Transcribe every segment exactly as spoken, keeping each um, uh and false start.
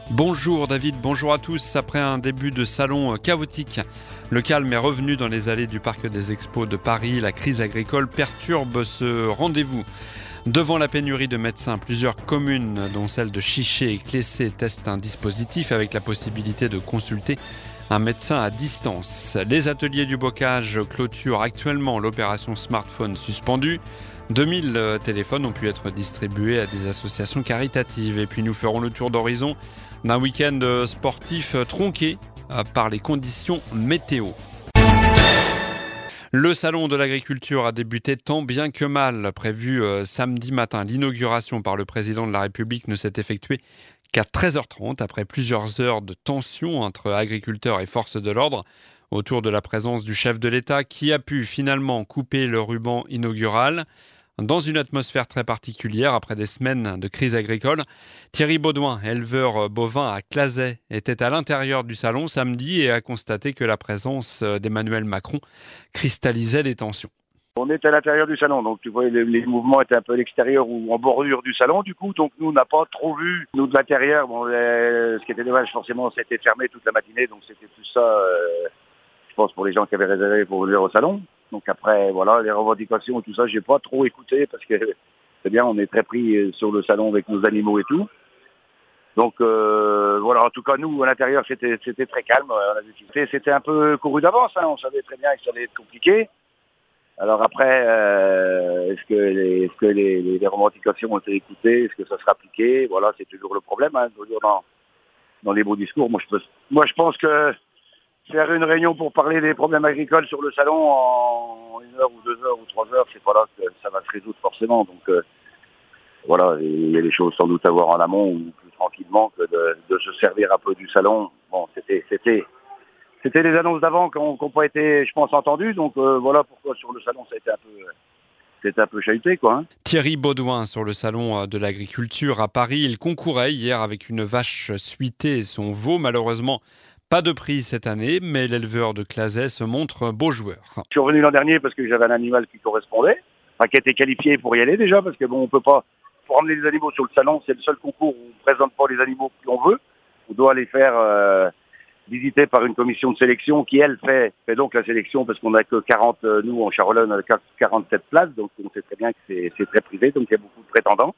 Bonjour David, bonjour à tous. Après un début de salon chaotique, le calme est revenu dans les allées du Parc des Expos de Paris. La crise agricole perturbe ce rendez-vous. Devant la pénurie de médecins, plusieurs communes, dont celle de Chiché et Clessé, testent un dispositif avec la possibilité de consulter un médecin à distance. Les ateliers du bocage clôturent actuellement l'opération smartphone suspendue. deux mille téléphones ont pu être distribués à des associations caritatives. Et puis nous ferons le tour d'horizon d'un week-end sportif tronqué par les conditions météo. Le salon de l'agriculture a débuté tant bien que mal. Prévu euh, samedi matin, l'inauguration par le président de la République ne s'est effectuée qu'à treize heures trente, après plusieurs heures de tension entre agriculteurs et forces de l'ordre, autour de la présence du chef de l'État qui a pu finalement couper le ruban inaugural. Dans une atmosphère très particulière, après des semaines de crise agricole, Thierry Baudouin, éleveur bovin à Clazet, était à l'intérieur du salon samedi et a constaté que la présence d'Emmanuel Macron cristallisait les tensions. On est à l'intérieur du salon, donc tu vois, les, les mouvements étaient un peu à l'extérieur ou en bordure du salon, du coup, donc nous, on n'a pas trop vu, nous, de l'intérieur. Bon, les, ce qui était dommage, forcément, c'était fermé toute la matinée, donc c'était tout ça, euh, je pense, pour les gens qui avaient réservé pour venir au salon. Donc après, voilà, les revendications et tout ça, j'ai pas trop écouté parce que c'est bien, on est très pris sur le salon avec nos animaux et tout. Donc euh, voilà, en tout cas, nous, à l'intérieur, c'était, c'était très calme. C'était un peu couru d'avance, hein, on savait très bien que ça allait être compliqué. Alors après, euh, est-ce que, les, est-ce que les, les, les revendications ont été écoutées, est-ce que ça sera appliqué? Voilà, c'est toujours le problème, hein, toujours dans, dans les beaux discours. Moi je, peux, moi, je pense que faire une réunion pour parler des problèmes agricoles sur le salon en une heure ou deux heures ou trois heures, c'est pas là que ça va se résoudre forcément. Donc euh, voilà, il y a des choses sans doute à voir en amont ou plus tranquillement que de, de se servir un peu du salon. Bon, c'était c'était c'était les annonces d'avant qui n'ont pas été, je pense, entendues. Donc euh, voilà pourquoi sur le salon ça a été un peu c'était un peu chahuté, quoi. Hein. Thierry Baudouin sur le salon de l'agriculture à Paris. Il concourait hier avec une vache suitée et son veau, malheureusement. Pas de prix cette année, mais l'éleveur de Clazet se montre beau joueur. Je suis revenu l'an dernier parce que j'avais un animal qui correspondait, enfin qui était qualifié pour y aller déjà, parce que bon, on peut pas, pour emmener les animaux sur le salon, c'est le seul concours où on présente pas les animaux que l'on veut. On doit les faire euh, visiter par une commission de sélection qui, elle, fait, fait donc la sélection parce qu'on n'a que quarante, nous en Charolais, on a quarante-sept places, donc on sait très bien que c'est, c'est très privé, donc il y a beaucoup de prétendants.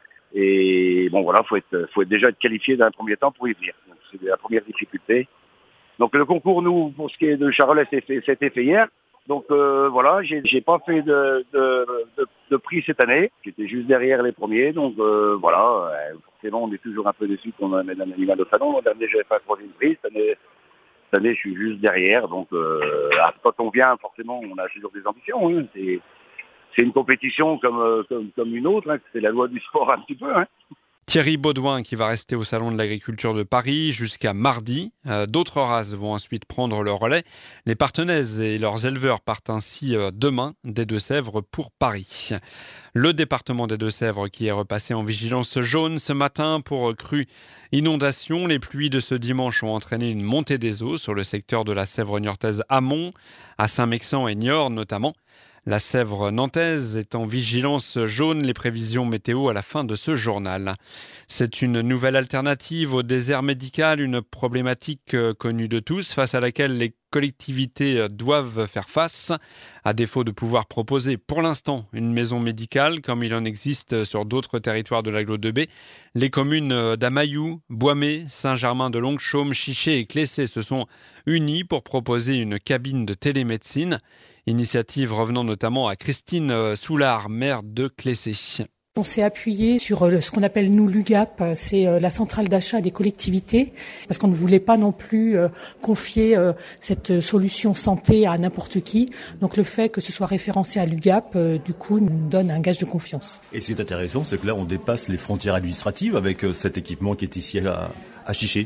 Et bon voilà, faut être, faut être déjà être qualifié dans un premier temps pour y venir. Donc, c'est la première difficulté. Donc le concours, nous, pour ce qui est de Charolais, c'était fait, fait hier. Donc euh, voilà, j'ai, j'ai pas fait de, de, de, de prix cette année. J'étais juste derrière les premiers. Donc euh, voilà, euh, forcément, on est toujours un peu déçus qu'on amène un animal au salon. L'an dernier, j'avais pas troisième prix. Cette année, cette année, je suis juste derrière. Donc euh, quand on vient, forcément, on a toujours des ambitions. Hein. C'est, c'est une compétition comme, comme, comme une autre. Hein. C'est la loi du sport un petit peu. Hein. Thierry Baudouin qui va rester au Salon de l'Agriculture de Paris jusqu'à mardi. Euh, d'autres races vont ensuite prendre le relais. Les Partenaises et leurs éleveurs partent ainsi euh, demain des Deux-Sèvres pour Paris. Le département des Deux-Sèvres qui est repassé en vigilance jaune ce matin pour crues inondations. Les pluies de ce dimanche ont entraîné une montée des eaux sur le secteur de la Sèvre niortaise amont, à Saint-Mexan et Niort notamment. La Sèvre nantaise est en vigilance jaune, les prévisions météo à la fin de ce journal. C'est une nouvelle alternative au désert médical, une problématique connue de tous, face à laquelle les collectivités doivent faire face. À défaut de pouvoir proposer pour l'instant une maison médicale, comme il en existe sur d'autres territoires de l'agglo de B, les communes d'Amailloux, Boismé, Saint-Germain-de-Longchaume, Chiché et Clessé se sont unies pour proposer une cabine de télémédecine. Initiative revenant notamment à Christine Soulard, maire de Clessé. On s'est appuyé sur ce qu'on appelle nous l'U G A P, c'est la centrale d'achat des collectivités, parce qu'on ne voulait pas non plus confier cette solution santé à n'importe qui. Donc le fait que ce soit référencé à l'U G A P, du coup, nous donne un gage de confiance. Et ce qui est intéressant, c'est que là, on dépasse les frontières administratives avec cet équipement qui est ici à, à Chiché.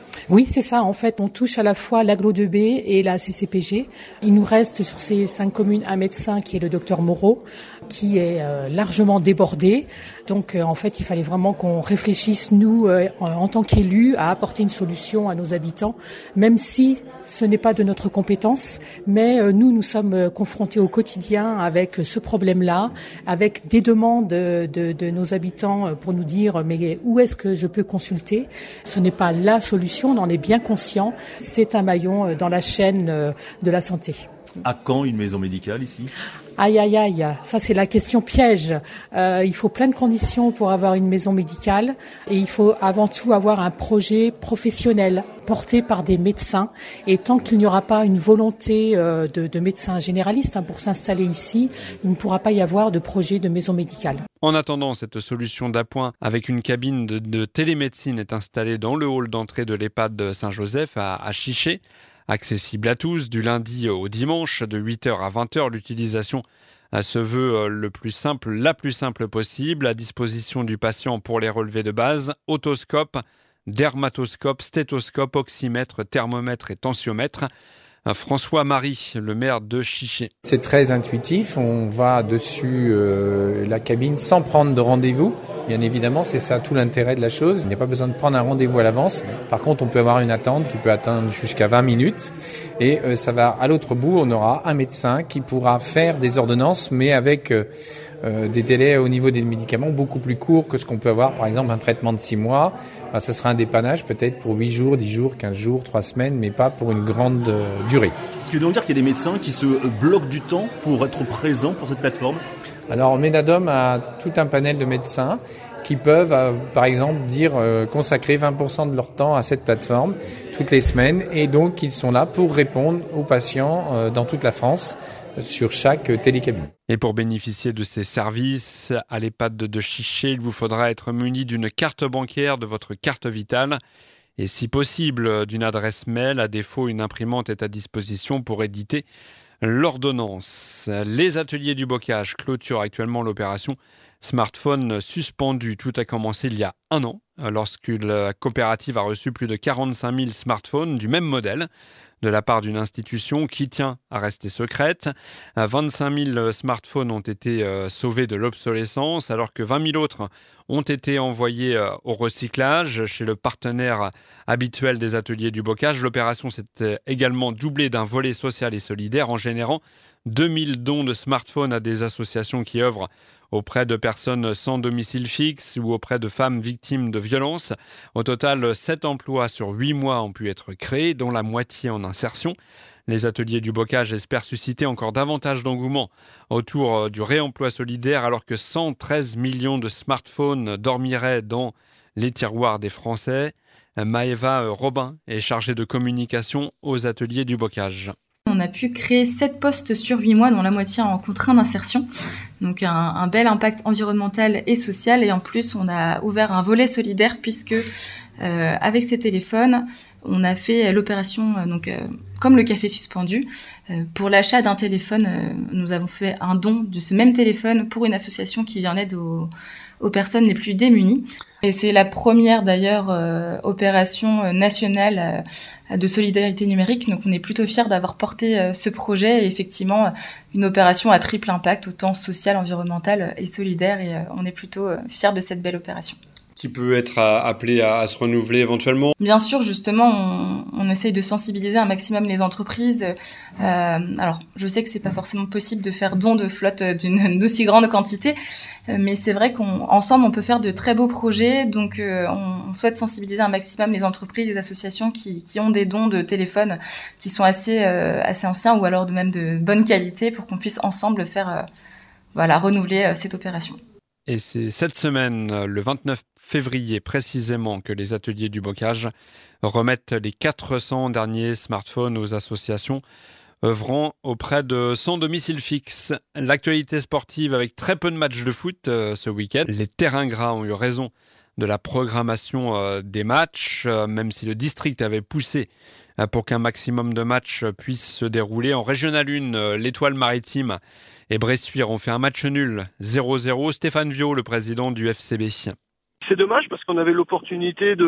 Oui, c'est ça. En fait, on touche à la fois l'agglo deux B et la C C P G. Il nous reste sur ces cinq communes un médecin qui est le docteur Moreau, qui est euh, largement débordé. Donc, euh, en fait, il fallait vraiment qu'on réfléchisse, nous, euh, en, en tant qu'élus, à apporter une solution à nos habitants, même si ce n'est pas de notre compétence. Mais euh, nous, nous sommes euh, confrontés au quotidien avec ce problème-là, avec des demandes de, de, de nos habitants pour nous dire « mais où est-ce que je peux consulter ?» Ce n'est pas la solution, on en est bien conscient. C'est un maillon dans la chaîne de la santé. À quand une maison médicale ici ? Aïe, aïe, aïe, ça c'est la question piège. Euh, il faut plein de conditions pour avoir une maison médicale et il faut avant tout avoir un projet professionnel porté par des médecins. Et tant qu'il n'y aura pas une volonté euh, de, de médecins généralistes hein, pour s'installer ici, il ne pourra pas y avoir de projet de maison médicale. En attendant, cette solution d'appoint avec une cabine de, de télémédecine est installée dans le hall d'entrée de l'EHPAD de Saint-Joseph à, à Chiché. Accessible à tous, du lundi au dimanche, de huit heures à vingt heures, l'utilisation se veut le plus simple, la plus simple possible, à disposition du patient pour les relevés de base, otoscope, dermatoscope, stéthoscope, oxymètre, thermomètre et tensiomètre. François Marie, le maire de Chiché. C'est très intuitif, on va dessus euh, la cabine sans prendre de rendez-vous. Bien évidemment, c'est ça tout l'intérêt de la chose. Il n'y a pas besoin de prendre un rendez-vous à l'avance. Par contre, on peut avoir une attente qui peut atteindre jusqu'à vingt minutes. Et euh, ça va à l'autre bout, on aura un médecin qui pourra faire des ordonnances, mais avec euh, euh, des délais au niveau des médicaments beaucoup plus courts que ce qu'on peut avoir, par exemple, un traitement de six mois. Enfin, ça sera un dépannage peut-être pour huit jours, dix jours, quinze jours, trois semaines, mais pas pour une grande euh, durée. Ce qui veut donc dire qu'il y a des médecins qui se bloquent du temps pour être présents pour cette plateforme ? Alors, Ménadom a tout un panel de médecins qui peuvent, euh, par exemple, dire euh, consacrer vingt pour cent de leur temps à cette plateforme toutes les semaines. Et donc, ils sont là pour répondre aux patients euh, dans toute la France euh, sur chaque télécabine. Et pour bénéficier de ces services à l'EHPAD de Chiché, il vous faudra être muni d'une carte bancaire, de votre carte vitale et si possible d'une adresse mail. À défaut, une imprimante est à disposition pour éditer l'ordonnance. Les ateliers du bocage clôturent actuellement l'opération Smartphone suspendu. Tout a commencé il y a un an, lorsque la coopérative a reçu plus de quarante-cinq mille smartphones du même modèle de la part d'une institution qui tient à rester secrète. vingt-cinq mille smartphones ont été sauvés de l'obsolescence, alors que vingt mille autres ont été envoyés au recyclage chez le partenaire habituel des ateliers du bocage. L'opération s'est également doublée d'un volet social et solidaire en générant deux mille dons de smartphones à des associations qui œuvrent auprès de personnes sans domicile fixe ou auprès de femmes victimes de violences. Au total, sept emplois sur huit mois ont pu être créés, dont la moitié en insertion. Les ateliers du bocage espèrent susciter encore davantage d'engouement autour du réemploi solidaire, alors que cent treize millions de smartphones dormiraient dans les tiroirs des Français. Maëva Robin est chargée de communication aux ateliers du bocage. On a pu créer sept postes sur huit mois, dont la moitié en contrat d'insertion. Donc un, un bel impact environnemental et social. Et en plus, on a ouvert un volet solidaire puisque euh, avec ces téléphones, on a fait l'opération euh, donc euh, comme le café suspendu. Euh, pour l'achat d'un téléphone, euh, nous avons fait un don de ce même téléphone pour une association qui vient en aide aux, aux personnes les plus démunies. Et c'est la première d'ailleurs euh, opération nationale euh, de solidarité numérique. Donc on est plutôt fiers d'avoir porté euh, ce projet et effectivement une opération à triple impact, autant social, environnemental et solidaire. Et euh, on est plutôt euh, fiers de cette belle opération. Qui peut être appelé à, à se renouveler éventuellement. Bien sûr, justement, on, on essaye de sensibiliser un maximum les entreprises. Euh, alors, je sais que c'est pas forcément possible de faire don de flotte d'une aussi grande quantité, euh, mais c'est vrai qu'ensemble, on, on peut faire de très beaux projets. Donc, euh, on, on souhaite sensibiliser un maximum les entreprises, les associations qui, qui ont des dons de téléphones qui sont assez, euh, assez anciens ou alors de même de bonne qualité pour qu'on puisse ensemble faire, euh, voilà, renouveler euh, cette opération. Et c'est cette semaine, le vingt-neuf février précisément, que les ateliers du bocage remettent les quatre cents derniers smartphones aux associations œuvrant auprès de sans domicile fixe. L'actualité sportive avec très peu de matchs de foot euh, ce week-end. Les terrains gras ont eu raison de la programmation euh, des matchs, euh, même si le district avait poussé euh, pour qu'un maximum de matchs puissent se dérouler. En Régional un, euh, l'Étoile Maritime et Bressuire ont fait un match nul, zéro zéro. Stéphane Viau, le président du F C B. C'est dommage parce qu'on avait l'opportunité de,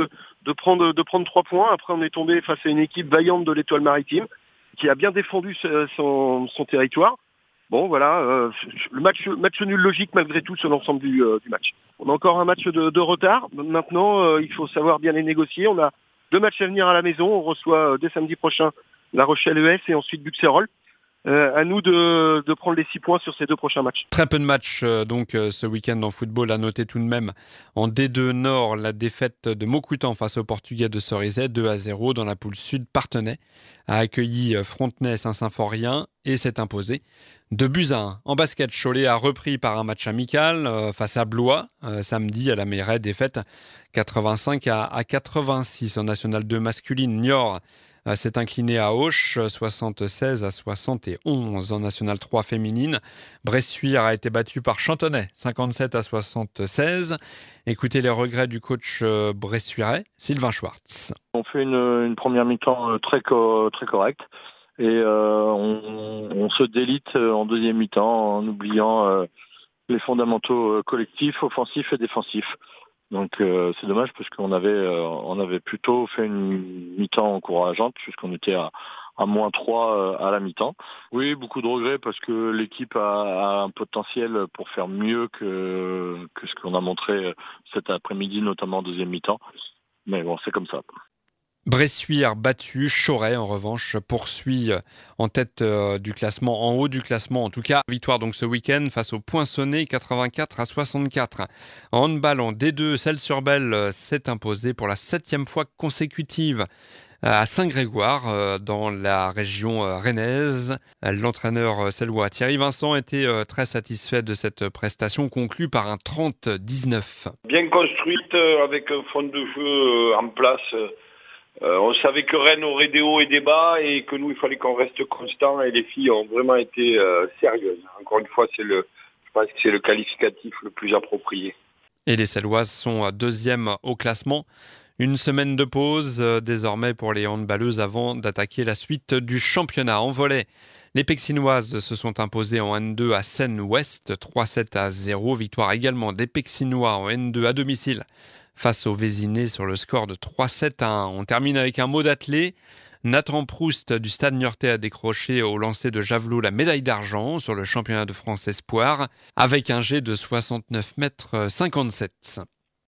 de prendre, de prendre trois points. Après, on est tombé face à une équipe vaillante de l'Étoile Maritime qui a bien défendu son, son territoire. Bon, voilà, euh, le match, match nul logique malgré tout sur l'ensemble du, euh, du match. On a encore un match de, de retard. Maintenant, euh, il faut savoir bien les négocier. On a deux matchs à venir à la maison. On reçoit euh, dès samedi prochain La Rochelle E S et ensuite Buxerolles. Euh, à nous de, de prendre les six points sur ces deux prochains matchs. Très peu de matchs euh, donc euh, ce week-end en football. À noter tout de même en D deux Nord la défaite de Maucoutan face au Portugais de Cerizay deux à zéro. Dans la poule sud, Parthenay a accueilli Frontenay-Saint-Symphorien et s'est imposé deux buts à un. En basket, Cholet a repris par un match amical euh, face à Blois euh, samedi à la Mairie. Défaite quatre-vingt-cinq à quatre-vingt-six. En National deux masculine, Niort euh, s'est incliné à Auch soixante-seize à soixante et onze. En National trois féminine, Bressuire a été battu par Chantonnay cinquante-sept à soixante-seize. Écoutez les regrets du coach euh, bressuirais, Sylvain Schwartz. On fait une, une première mi-temps très, co- très correcte. Et euh, on, on se délite en deuxième mi-temps en oubliant euh, les fondamentaux euh, collectifs, offensifs et défensifs. Donc euh, c'est dommage parce qu'on avait, euh, on avait plutôt fait une mi-temps encourageante puisqu'on était à, à moins trois euh, à la mi-temps. Oui, beaucoup de regrets parce que l'équipe a, a un potentiel pour faire mieux que, que ce qu'on a montré cet après-midi, notamment en deuxième mi-temps. Mais bon, c'est comme ça. Bressuire battu, Choret en revanche poursuit en tête euh, du classement, en haut du classement en tout cas. Victoire donc ce week-end face au Poinçonnet quatre-vingt-quatre à soixante-quatre. En handball en D deux, Celles-sur-Belle s'est imposé pour la septième fois consécutive à Saint-Grégoire euh, dans la région euh, rennaise. L'entraîneur euh, cellois Thierry Vincent était euh, très satisfait de cette prestation conclue par un trente dix-neuf. Bien construite euh, avec un fond de jeu euh, en place. Euh... Euh, on savait que Rennes aurait des hauts et des bas et que nous, il fallait qu'on reste constant et les filles ont vraiment été euh, sérieuses. Encore une fois, c'est le, je pense que c'est le qualificatif le plus approprié. Et les Celloises sont deuxièmes au classement. Une semaine de pause euh, désormais pour les handballeuses avant d'attaquer la suite du championnat. En volley, les Pexinoises se sont imposées en N deux à Seine-Ouest, trois sept à zéro. Victoire également des Pexinois en N deux à domicile face aux Vézinés sur le score de trois sept à un. On termine avec un mot d'athlé. Nathan Proust du Stade Niortais a décroché au lancer de javelot la médaille d'argent sur le championnat de France Espoir avec un jet de soixante-neuf mètres cinquante-sept.